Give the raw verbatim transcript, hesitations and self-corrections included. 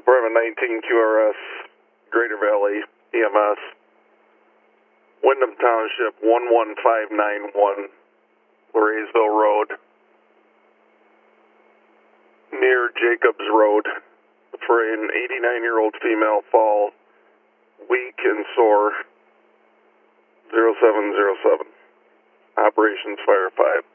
Department nineteen Q R S, Greater Valley E M S, Wyndham Township one one five nine one, Laureysville Road, near Jacobs Road, for an eighty-nine-year-old female fall, weak and sore, zero seven zero seven. Operations Fire five.